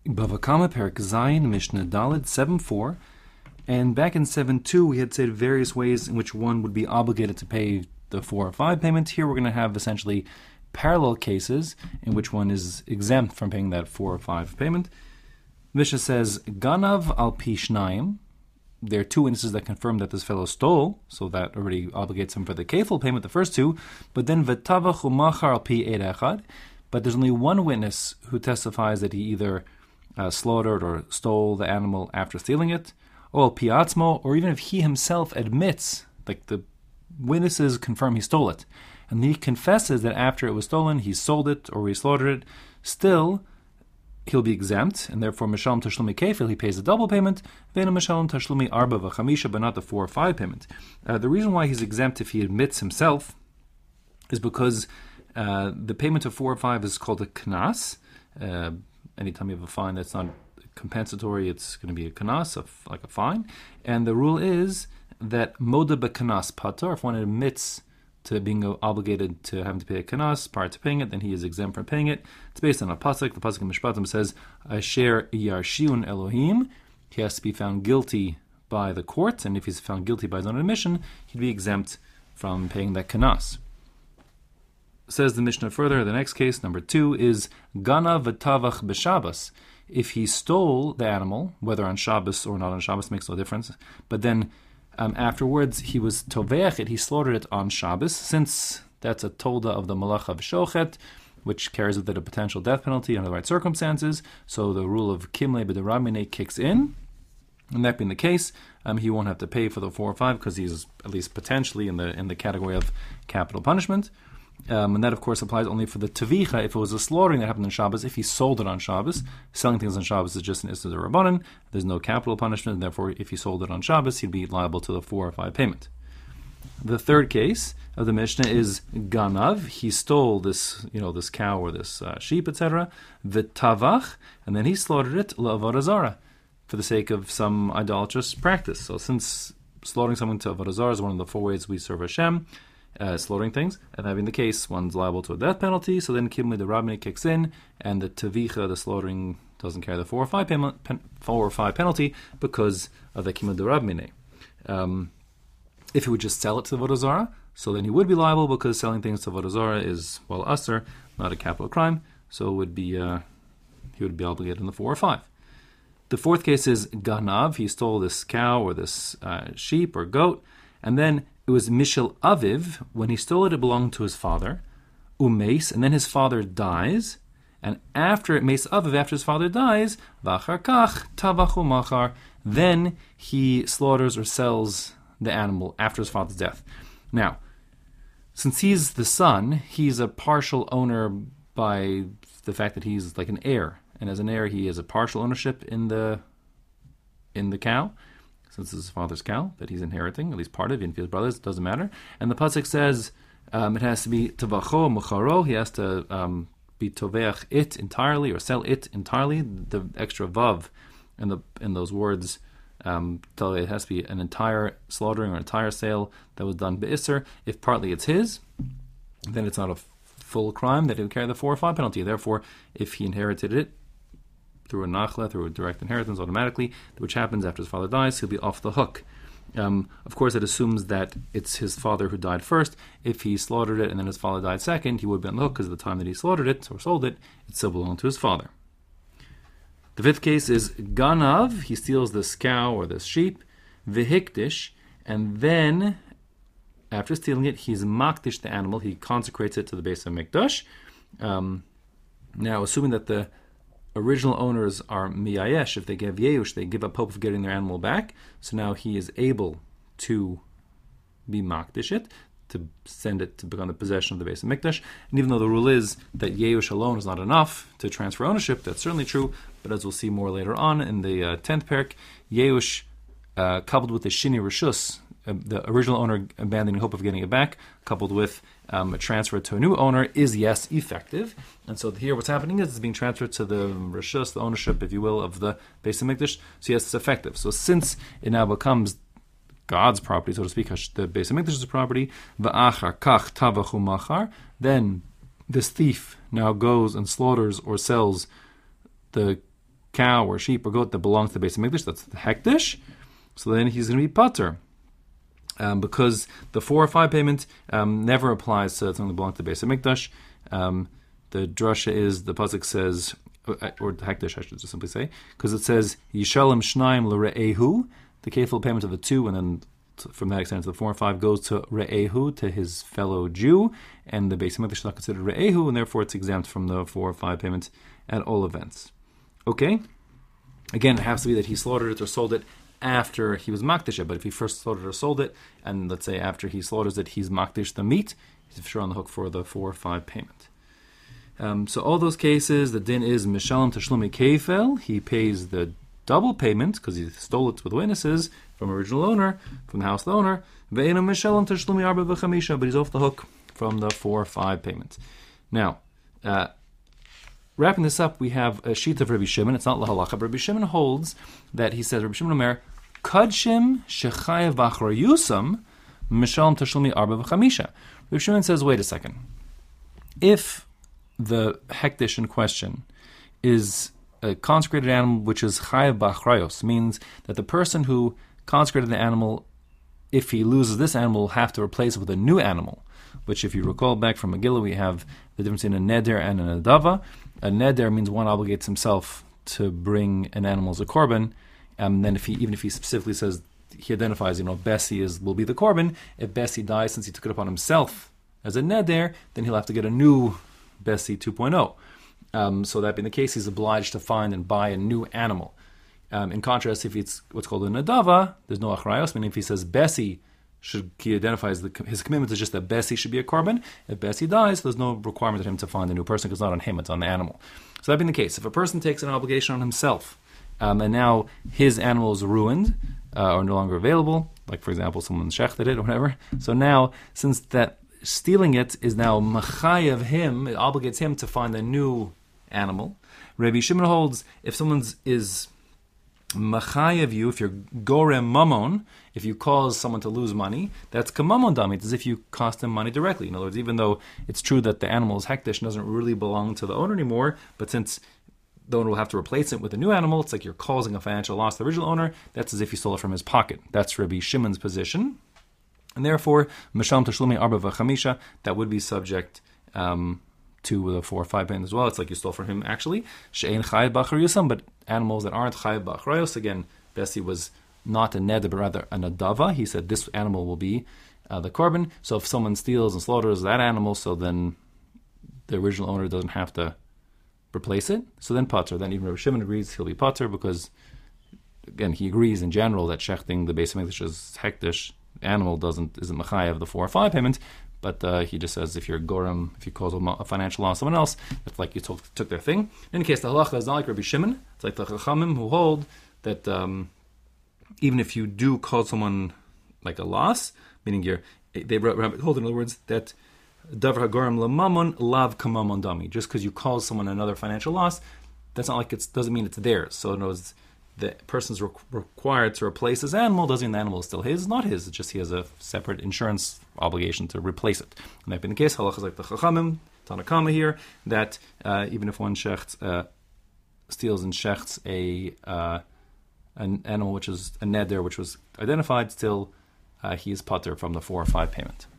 Bava Kama, Perek Zayin, Mishnah Daled, 7.4. And back in 7.2, we had said various ways in which one would be obligated to pay the 4 or 5 payment. Here we're going to have essentially parallel cases in which one is exempt from paying that 4 or 5 payment. Mishnah says, Ganav al pi shnayim. There are 2 witnesses that confirm that this fellow stole, so that already obligates him for the kefil payment, the first 2. But then v'tavach u'machar al pi eid echad. But there's only 1 witness who testifies that he either slaughtered or stole the animal after stealing it, or al pi atzmo, or even if he himself admits, like the witnesses confirm he stole it, and he confesses that after it was stolen, he sold it or he slaughtered it, still he'll be exempt, and therefore Mishalom Tashlumi Kefil, he pays a double payment, Vena Mishalom Tashlumi Arba V'chamisha, but not the 4 or 5 payment. The reason why he's exempt if he admits himself is because the payment of 4 or 5 is called a knas. Anytime you have a fine that's not compensatory, it's going to be a knas, like a fine. And the rule is that moda b'knas patur, if one admits to being obligated to having to pay a kanas prior to paying it, then he is exempt from paying it. It's based on a pasuk. The pasuk in Mishpatim says, Asher yarshiun Elohim. He has to be found guilty by the court, and if he's found guilty by his own admission, he'd be exempt from paying that kanas. Says the Mishnah further, the next case, number 2, is Gana v'tavach b'Shabbos. If he stole the animal, whether on Shabbos or not on Shabbos, makes no difference, but then afterwards, he was toveach it, he slaughtered it on Shabbos, since that's a tolda of the malach of shochet, which carries with it a potential death penalty under the right circumstances. So the rule of kimle b'derabmine kicks in, and that being the case, he won't have to pay for the 4 or 5 because he's at least potentially in the category of capital punishment. And that, of course, applies only for the tavicha. If it was a slaughtering that happened on Shabbos, if he sold it on Shabbos, selling things on Shabbos is just an issur d'rabbanan. There's no capital punishment, and therefore, if he sold it on Shabbos, he'd be liable to the 4 or 5 payment. The third case of the Mishnah is Ganav. He stole this cow or this sheep, etc. V'tavach, and then he slaughtered it l'avodah zarah for the sake of some idolatrous practice. So, since slaughtering someone to avodah zarah is one of the 4 ways we serve Hashem, slaughtering things, and having the case, one's liable to a death penalty, so then Kimli the Rabbi kicks in, and the Tavicha, the slaughtering, doesn't carry the 4 or 5 penalty because of the Kimli the Rabbi. If he would just sell it to the Avodah Zarah, so then he would be liable because selling things to Avodah Zarah is, asr, not a capital crime, so he would be obligated in the 4 or 5. The fourth case is Ganav. He stole this cow or this sheep or goat, and then it was Mishel Aviv. When he stole it, it belonged to his father. Umeis, and then his father dies. And after Meis Aviv, after his father dies, V'achar kach tavachu machar, then he slaughters or sells the animal after his father's death. Now, since he's the son, he's a partial owner by the fact that he's like an heir. And as an heir, he has a partial ownership in the cow, since it's his father's cow that he's inheriting, at least part of it, even if his brothers, it doesn't matter. And the pasuk says it has to be tavacho mucharo, he has to be toveach it entirely, or sell it entirely. The extra vav in those words tell it has to be an entire slaughtering or entire sale that was done be'isser. If partly it's his, then it's not a full crime that it would carry the 4 or 5 penalty. Therefore, if he inherited it through a nachla, through a direct inheritance automatically, which happens after his father dies, he'll be off the hook. Of course, it assumes that it's his father who died first. If he slaughtered it and then his father died second, he would be on the hook because at the time that he slaughtered it or sold it, it still belonged to his father. The fifth case is Ganav. He steals this cow or this sheep, Vihikdish, and then after stealing it, he's makdish the animal. He consecrates it to the base of Mikdash. Now, assuming that the original owners are miyayesh, if they give yeush, they give up hope of getting their animal back. So now he is able to be makdish it, to send it to become the possession of the base of Mikdash. And even though the rule is that yeush alone is not enough to transfer ownership, that's certainly true. But as we'll see more later on in the 10th perek, yeush coupled with the shini rishus, the original owner abandoning hope of getting it back, coupled with a transfer to a new owner, is, yes, effective. And so here what's happening is it's being transferred to the rishus, the ownership, if you will, of the base of Mikdash. So yes, it's effective. So since it now becomes God's property, so to speak, the base of Mikdash's property, v'achar kach tavachu machar, then this thief now goes and slaughters or sells the cow or sheep or goat that belongs to the Beis HaMikdash, that's the hekdesh, so then he's going to be pater. Because the 4 or 5 payment never applies to something that belongs to the Beis HaMikdash. The drasha is, the pasuk says, or the hekdesh I should just simply say, because it says, Yishalem Shnaim l're'ehu, the kefil payment of the 2, and then from that extent to the 4 and 5 goes to re'ehu, to his fellow Jew, and the Beis HaMikdash is not considered re'ehu, and therefore it's exempt from the 4 or 5 payment at all events. Okay? Again, it has to be that he slaughtered it or sold it after he was makdish it, but if he first slaughtered or sold it, and let's say after he slaughters it, he's makdish the meat, he's for sure on the hook for the 4 or 5 payment. So all those cases, the din is mishalem tashlumi kefel, he pays the double payment because he stole it with witnesses from original owner, from the house of the owner. Ve'ena mishalem tashlumi arba v'chamisha, but he's off the hook from the 4 or 5 payment. Now, wrapping this up, we have a sheet of Rabbi Shimon. It's not lahalacha, but Rabbi Shimon holds that he says, Rabbi Shimon Omer, kadshim shechayev b'achrayusam mishalem tashlumi arba v'chamisha. Rabbi Shimon says, wait a second. If the hekdesh in question is a consecrated animal which is chayav b'achrayos, means that the person who consecrated the animal, if he loses this animal, will have to replace it with a new animal, which if you recall back from Megillah, we have the difference in a neder and an adava. A neder means one obligates himself to bring an animal as a korban, and then even if he specifically says, he identifies, Bessie will be the korban, if Bessie dies since he took it upon himself as a neder, then he'll have to get a new Bessie 2.0. So that being the case, he's obliged to find and buy a new animal. In contrast, if it's what's called a nadava, there's no achrayos, meaning if he says Bessie, he identifies his commitment is just that Bessie should be a korban. If Bessie dies, there's no requirement of him to find a new person because it's not on him, it's on the animal. So that being the case, if a person takes an obligation on himself, and now his animal is ruined, or no longer available, like for example, someone shechted it or whatever, so now, since that stealing it is now machayev him, it obligates him to find a new animal. Rabbi Shimon holds, if someone is machayev you, if you're gorem mamon, if you cause someone to lose money, that's kamamon dami. It's as if you cost them money directly. In other words, even though it's true that the animal is hekdesh and doesn't really belong to the owner anymore, but since the owner will have to replace it with a new animal, it's like you're causing a financial loss to the original owner. That's as if you stole it from his pocket. That's Rabbi Shimon's position. And therefore, Misham Tashlumi Arba V'chamisha, that would be subject to the 4 or 5 payment as well. It's like you stole from him actually. She'ein Chayav B'achrayusam, but animals that aren't Chayav B'achrayus, again, Bessie was not a neder, but rather an adava. He said this animal will be the korban. So if someone steals and slaughters that animal, so then the original owner doesn't have to replace it. So then pater. Then even Rabbi Shimon agrees he'll be pater because, again, he agrees in general that shechting the Beis HaMikdash's hekdesh animal isn't machayev the 4 or 5 payment, but he just says if you're gorem, if you cause a financial loss to someone else, that's like you took their thing. In any case, the halacha is not like Rabbi Shimon. It's like the chachamim who hold that even if you do cause someone like a loss, meaning they hold in other words that davar hagorem lamamon lav kamamon dami. Just because you cause someone another financial loss, that's not like doesn't mean it's theirs. So in other words, the person's required to replace his animal doesn't mean the animal is still his, not his. It's just he has a separate insurance obligation to replace it. And that being the case, halacha is like the chachamim, Tanakama here, that even if one shechts steals and shechts an animal which is a neder, which was identified, still he is pater from the 4 or 5 payment.